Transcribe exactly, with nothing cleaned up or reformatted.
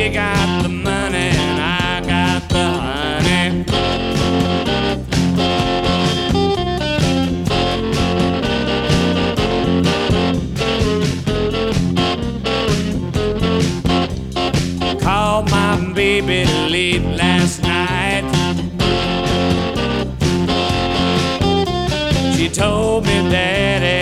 She got the money and I got the honey. Called my baby late last night. She told me, Daddy,